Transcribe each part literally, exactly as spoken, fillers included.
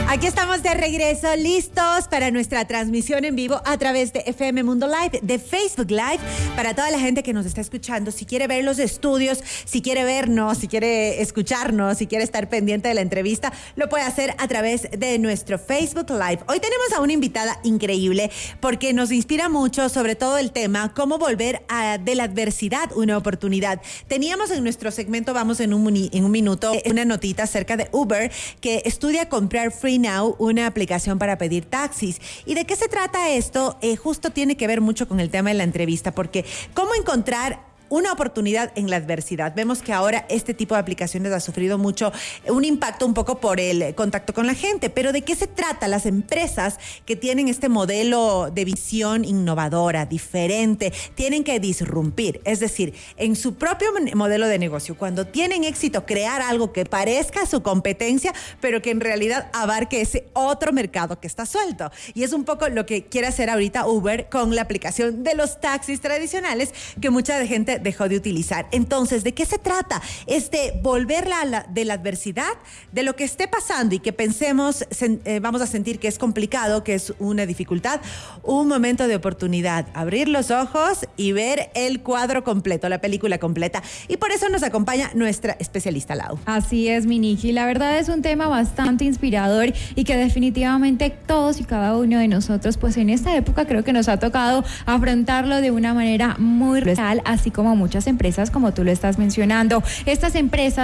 Aquí estamos de regreso, listos para nuestra transmisión en vivo a través de F M Mundo Live, de Facebook Live, para toda la gente que nos está escuchando. Si quiere ver los estudios, si quiere vernos, si quiere escucharnos, si quiere estar pendiente de la entrevista, lo puede hacer a través de nuestro Facebook Live. Hoy tenemos a una invitada increíble porque nos inspira mucho, sobre todo el tema, cómo volver a, de la adversidad una oportunidad. Teníamos en nuestro segmento, vamos en un, en un minuto, una notita acerca de Uber, que estudia comprar Free Now, una aplicación para pedir taxis. ¿Y de qué se trata esto? Eh, justo tiene que ver mucho con el tema de la entrevista, porque cómo encontrar una oportunidad en la adversidad. Vemos que ahora este tipo de aplicaciones ha sufrido mucho, un impacto un poco por el contacto con la gente. Pero ¿de qué se trata? Las empresas que tienen este modelo de visión innovadora, diferente, tienen que disrumpir. Es decir, en su propio modelo de negocio, cuando tienen éxito, crear algo que parezca su competencia, pero que en realidad abarque ese otro mercado que está suelto. Y es un poco lo que quiere hacer ahorita Uber con la aplicación de los taxis tradicionales que mucha gente dejó de utilizar. Entonces, ¿de qué se trata? Es de volverla a la, de la adversidad, de lo que esté pasando y que pensemos, sen, eh, vamos a sentir que es complicado, que es una dificultad, un momento de oportunidad, abrir los ojos y ver el cuadro completo, la película completa. Y por eso nos acompaña nuestra especialista Lau. Así es, mi Nikki. La verdad es un tema bastante inspirador y que definitivamente todos y cada uno de nosotros, pues en esta época creo que nos ha tocado afrontarlo de una manera muy real, así como muchas empresas, como tú lo estás mencionando. Estas empresas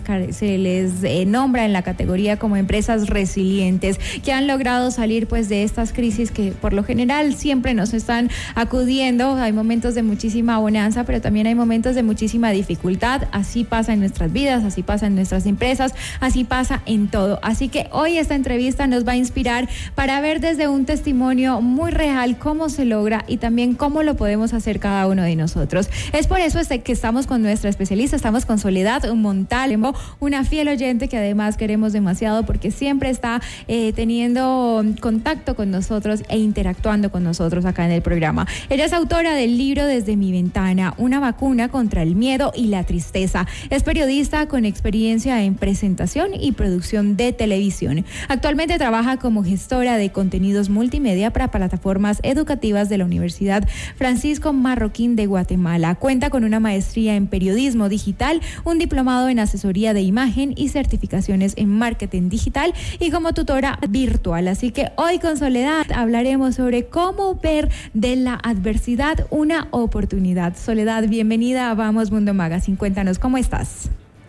se les eh, nombra en la categoría como empresas resilientes, que han logrado salir pues de estas crisis que por lo general siempre nos están acudiendo. Hay momentos de muchísima bonanza, pero también hay momentos de muchísima dificultad. Así pasa en nuestras vidas, así pasa en nuestras empresas, así pasa en todo. Así que hoy esta entrevista nos va a inspirar para ver desde un testimonio muy real cómo se logra y también cómo lo podemos hacer cada uno de nosotros. Es por eso es que estamos con nuestra especialista, estamos con Soledad Montalvo, una fiel oyente que además queremos demasiado porque siempre está eh, teniendo contacto con nosotros e interactuando con nosotros acá en el programa. Ella es autora del libro Desde mi ventana, una vacuna contra el miedo y la tristeza. Es periodista con experiencia en presentación y producción de televisión. Actualmente trabaja como gestora de contenidos multimedia para plataformas educativas de la Universidad Francisco Marroquín de Guatemala. Cuenta con una maestría en periodismo digital, un diplomado en asesoría de imagen y certificaciones en marketing digital y como tutora virtual. Así que hoy con Soledad hablaremos sobre cómo ver de la adversidad una oportunidad. Soledad, bienvenida a Vamos Mundo Magazine. Cuéntanos, ¿cómo estás?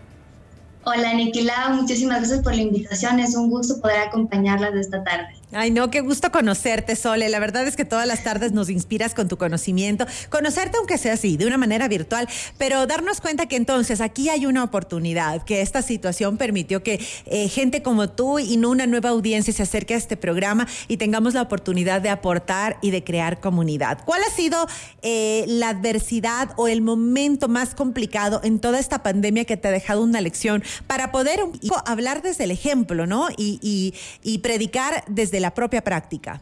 Hola, Niquila, muchísimas gracias por la invitación. Es un gusto poder acompañarlas esta tarde. Ay, no, qué gusto conocerte, Sole. La verdad es que todas las tardes nos inspiras con tu conocimiento. Conocerte, aunque sea así, de una manera virtual, pero darnos cuenta que entonces aquí hay una oportunidad, que esta situación permitió que eh, gente como tú y no una nueva audiencia se acerque a este programa y tengamos la oportunidad de aportar y de crear comunidad. ¿Cuál ha sido eh, la adversidad o el momento más complicado en toda esta pandemia que te ha dejado una lección para poder hablar desde el ejemplo, ¿no? Y, y, y predicar desde la propia práctica?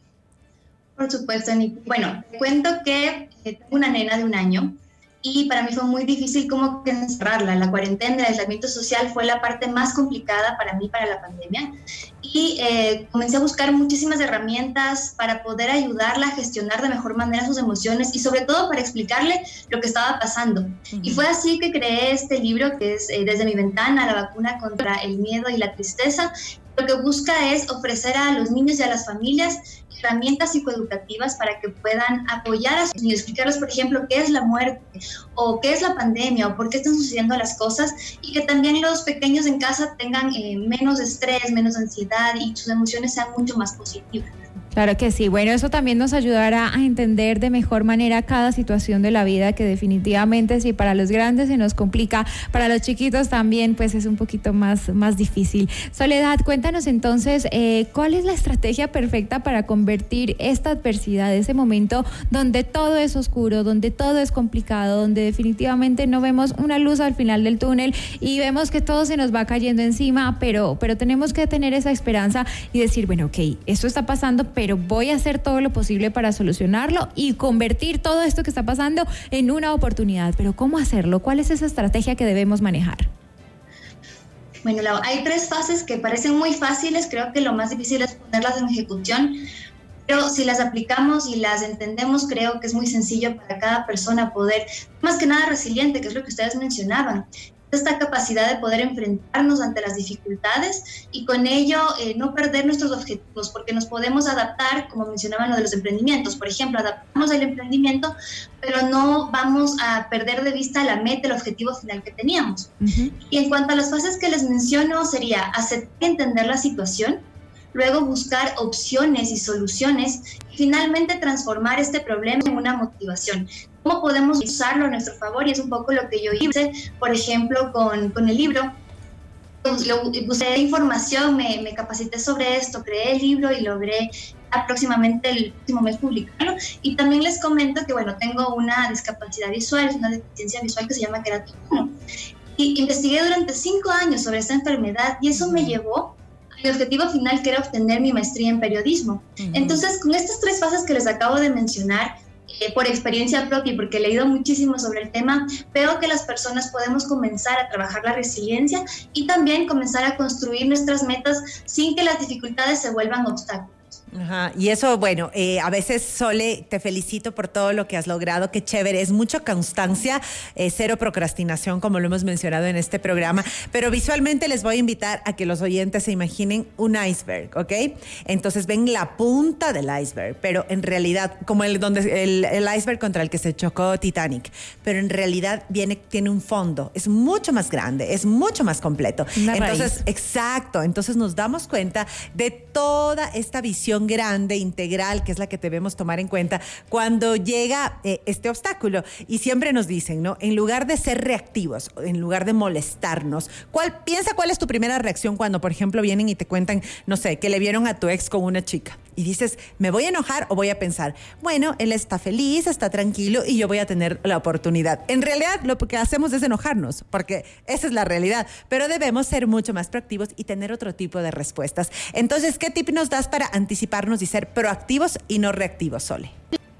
Por supuesto, Nick. Bueno, te cuento que tengo una nena de un año y para mí fue muy difícil como que encerrarla. La cuarentena, el aislamiento social fue la parte más complicada para mí, para la pandemia. Y eh, comencé a buscar muchísimas herramientas para poder ayudarla a gestionar de mejor manera sus emociones y sobre todo para explicarle lo que estaba pasando. Uh-huh. Y fue así que creé este libro que es eh, Desde mi ventana, la vacuna contra el miedo y la tristeza. Lo que busca es ofrecer a los niños y a las familias herramientas psicoeducativas para que puedan apoyar a sus niños, explicarles, por ejemplo, qué es la muerte o qué es la pandemia o por qué están sucediendo las cosas y que también los pequeños en casa tengan eh, menos estrés, menos ansiedad y sus emociones sean mucho más positivas. Claro que sí. Bueno, eso también nos ayudará a entender de mejor manera cada situación de la vida, que definitivamente si para los grandes se nos complica, para los chiquitos también pues es un poquito más, más difícil. Soledad, cuéntanos entonces eh, ¿cuál es la estrategia perfecta para convertir esta adversidad, ese momento donde todo es oscuro, donde todo es complicado, donde definitivamente no vemos una luz al final del túnel y vemos que todo se nos va cayendo encima, pero, pero tenemos que tener esa esperanza y decir, bueno, ok, esto está pasando, pero pero voy a hacer todo lo posible para solucionarlo y convertir todo esto que está pasando en una oportunidad. Pero ¿cómo hacerlo? ¿Cuál es esa estrategia que debemos manejar? Bueno, Lau, hay tres fases que parecen muy fáciles, creo que lo más difícil es ponerlas en ejecución, pero si las aplicamos y las entendemos, creo que es muy sencillo para cada persona poder, más que nada resiliente, que es lo que ustedes mencionaban, esta capacidad de poder enfrentarnos ante las dificultades y con ello eh, no perder nuestros objetivos, porque nos podemos adaptar, como mencionaban lo de los emprendimientos, por ejemplo, adaptamos el emprendimiento, pero no vamos a perder de vista la meta, el objetivo final que teníamos. Uh-huh. Y en cuanto a las fases que les menciono, sería aceptar y entender la situación, luego buscar opciones y soluciones y finalmente transformar este problema en una motivación. ¿Cómo podemos usarlo a nuestro favor? Y es un poco lo que yo hice, por ejemplo, con, con el libro. Busqué información, me, me capacité sobre esto, creé el libro y logré aproximadamente el último mes publicarlo. Y también les comento que, bueno, tengo una discapacidad visual, una deficiencia visual que se llama queratina uno. Y investigué durante cinco años sobre esta enfermedad y eso me llevó mi objetivo final, que era obtener mi maestría en periodismo. Uh-huh. Entonces, con estas tres fases que les acabo de mencionar, eh, por experiencia propia y porque he leído muchísimo sobre el tema, veo que las personas podemos comenzar a trabajar la resiliencia y también comenzar a construir nuestras metas sin que las dificultades se vuelvan obstáculos. Ajá. Y eso, bueno, eh, a veces, Sole, te felicito por todo lo que has logrado, qué chévere, es mucha constancia, eh, cero procrastinación, como lo hemos mencionado en este programa, pero visualmente les voy a invitar a que los oyentes se imaginen un iceberg, ¿ok? Entonces ven la punta del iceberg, pero en realidad, como el, donde, el, el iceberg contra el que se chocó Titanic, pero en realidad viene, tiene un fondo, es mucho más grande, es mucho más completo. Una entonces, raíz. Exacto, entonces nos damos cuenta de toda esta visión grande, integral, que es la que debemos tomar en cuenta cuando llega eh, este obstáculo. Y siempre nos dicen, ¿no? En lugar de ser reactivos, en lugar de molestarnos, ¿cuál, piensa cuál es tu primera reacción cuando, por ejemplo, vienen y te cuentan, no sé, que le vieron a tu ex con una chica? Y dices, ¿me voy a enojar o voy a pensar, bueno, él está feliz, está tranquilo y yo voy a tener la oportunidad? En realidad, lo que hacemos es enojarnos, porque esa es la realidad. Pero debemos ser mucho más proactivos y tener otro tipo de respuestas. Entonces, ¿qué tip nos das para anticiparnos y ser proactivos y no reactivos, Sole?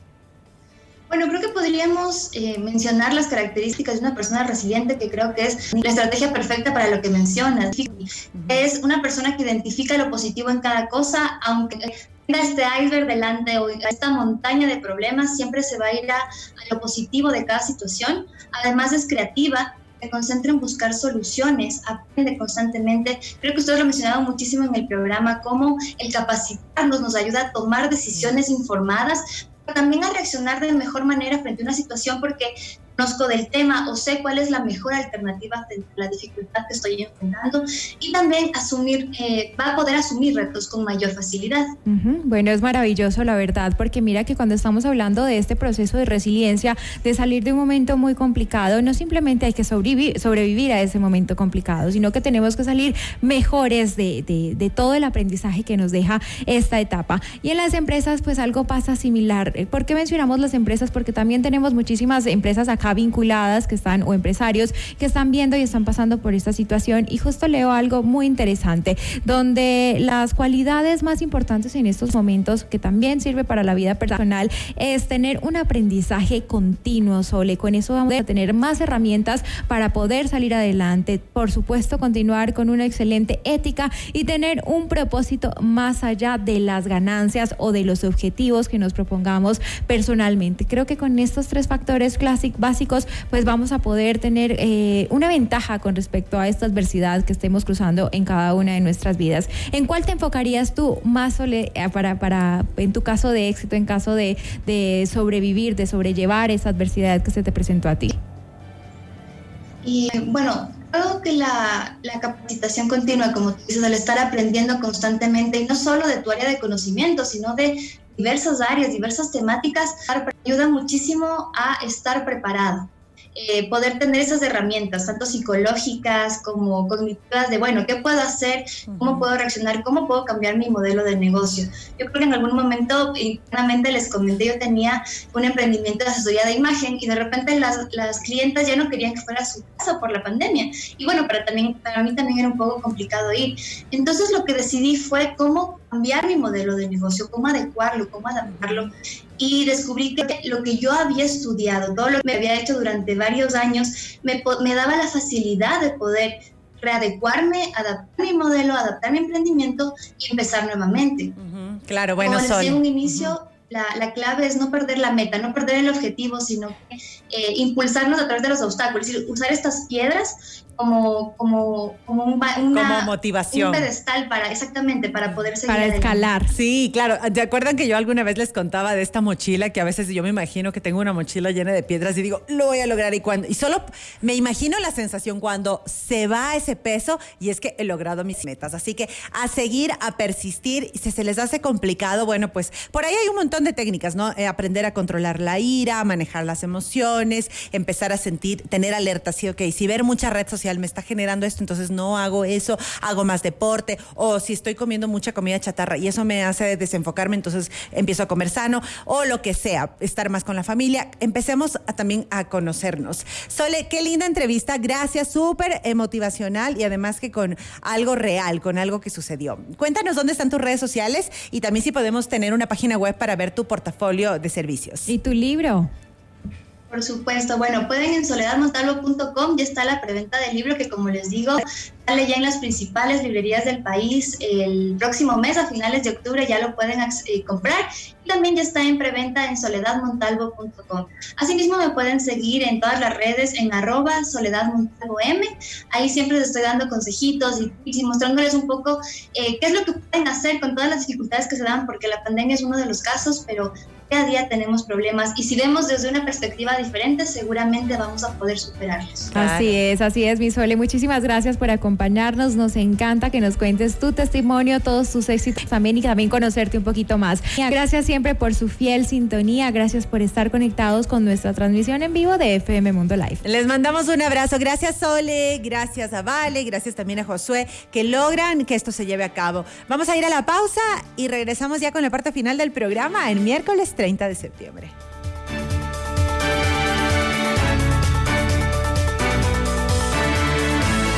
Bueno, creo que podríamos eh, mencionar las características de una persona resiliente, que creo que es la estrategia perfecta para lo que mencionas. Es una persona que identifica lo positivo en cada cosa, aunque tenga este iceberg delante o esta montaña de problemas, siempre se va a ir a, a lo positivo de cada situación. Además es creativa, se concentra en buscar soluciones, aprende constantemente. Creo que ustedes lo mencionaron muchísimo en el programa, cómo el capacitarnos nos ayuda a tomar decisiones informadas, pero también a reaccionar de mejor manera frente a una situación, porque conozco del tema o sé cuál es la mejor alternativa frente a la dificultad que estoy enfrentando, y también asumir, eh, va a poder asumir retos con mayor facilidad. Uh-huh. Bueno, es maravilloso, la verdad, porque mira que cuando estamos hablando de este proceso de resiliencia, de salir de un momento muy complicado, no simplemente hay que sobrevivir, sobrevivir a ese momento complicado, sino que tenemos que salir mejores de, de, de todo el aprendizaje que nos deja esta etapa. Y en las empresas, pues algo pasa similar. ¿Por qué mencionamos las empresas? Porque también tenemos muchísimas empresas acá vinculadas que están, o empresarios que están viendo y están pasando por esta situación, y justo leo algo muy interesante, donde las cualidades más importantes en estos momentos, que también sirve para la vida personal, es tener un aprendizaje continuo, Sole. Con eso vamos a tener más herramientas para poder salir adelante, por supuesto continuar con una excelente ética y tener un propósito más allá de las ganancias o de los objetivos que nos propongamos personalmente. Creo que con estos tres factores clásicos básicos, pues vamos a poder tener eh, una ventaja con respecto a esta adversidad que estemos cruzando en cada una de nuestras vidas. ¿En cuál te enfocarías tú más, Sole, para, para, en tu caso de éxito, en caso de, de sobrevivir, de sobrellevar esa adversidad que se te presentó a ti? Y bueno, creo que la, la capacitación continua, como tú dices, al estar aprendiendo constantemente, y no solo de tu área de conocimiento, sino de diversas áreas, diversas temáticas, ayuda muchísimo a estar preparado. Eh, poder tener esas herramientas, tanto psicológicas como cognitivas, de, bueno, ¿qué puedo hacer? ¿Cómo puedo reaccionar? ¿Cómo puedo cambiar mi modelo de negocio? Yo creo que en algún momento, internamente les comenté, yo tenía un emprendimiento de asesoría de imagen y de repente las, las clientas ya no querían que fuera a su casa por la pandemia. Y bueno, para, también, para mí también era un poco complicado ir. Entonces lo que decidí fue cómo cambiar mi modelo de negocio, cómo adecuarlo, cómo adaptarlo. Y descubrí que lo que yo había estudiado, todo lo que me había hecho durante varios años, me, me daba la facilidad de poder readecuarme, adaptar mi modelo, adaptar mi emprendimiento y empezar nuevamente. Uh-huh. Claro, bueno, Como les Sol. decía en un inicio, Uh-huh. la, la clave es no perder la meta, no perder el objetivo, sino que eh, impulsarnos a través de los obstáculos, es decir, usar estas piedras como, como, como, un, una, como motivación. Un pedestal para, exactamente, para poder seguir para adelante. escalar. Sí, claro. ¿Te acuerdan que yo alguna vez les contaba de esta mochila? Que a veces yo me imagino que tengo una mochila llena de piedras y digo, lo voy a lograr. Y cuando y solo me imagino la sensación cuando se va ese peso y es que he logrado mis metas. Así que a seguir, a persistir. Y si se les hace complicado, bueno, pues por ahí hay un montón de técnicas, ¿no? Eh, aprender a controlar la ira, manejar las emociones, empezar a sentir, tener alerta. Sí, ok, si ver mucha red social me está generando esto, entonces no hago eso, hago más deporte, o si estoy comiendo mucha comida chatarra y eso me hace desenfocarme, entonces empiezo a comer sano, o lo que sea, estar más con la familia. Empecemos a, también a conocernos. Sole, qué linda entrevista, gracias, súper motivacional y además que con algo real, con algo que sucedió. Cuéntanos dónde están tus redes sociales y también si podemos tener una página web para ver tu portafolio de servicios. ¿Y tu libro? Por supuesto, bueno, pueden en soledad montalvo punto com, ya está la preventa del libro que, como les digo, sale ya en las principales librerías del país el próximo mes, a finales de octubre ya lo pueden eh, comprar, y también ya está en preventa en soledad montalvo punto com. Asimismo me pueden seguir en todas las redes en arroba soledadmontalvom, ahí siempre les estoy dando consejitos y, y mostrándoles un poco eh, qué es lo que pueden hacer con todas las dificultades que se dan, porque la pandemia es uno de los casos, pero cada día tenemos problemas y si vemos desde una perspectiva diferente, seguramente vamos a poder superarlos. Claro. Así es, así es, mi Sole. Muchísimas gracias por acompañarnos. Nos encanta que nos cuentes tu testimonio, todos tus éxitos también y también conocerte un poquito más. Gracias siempre por su fiel sintonía. Gracias por estar conectados con nuestra transmisión en vivo de F M Mundo Live. Les mandamos un abrazo. Gracias, Sole. Gracias a Vale. Gracias también a Josué, que logran que esto se lleve a cabo. Vamos a ir a la pausa y regresamos ya con la parte final del programa el miércoles treinta de septiembre.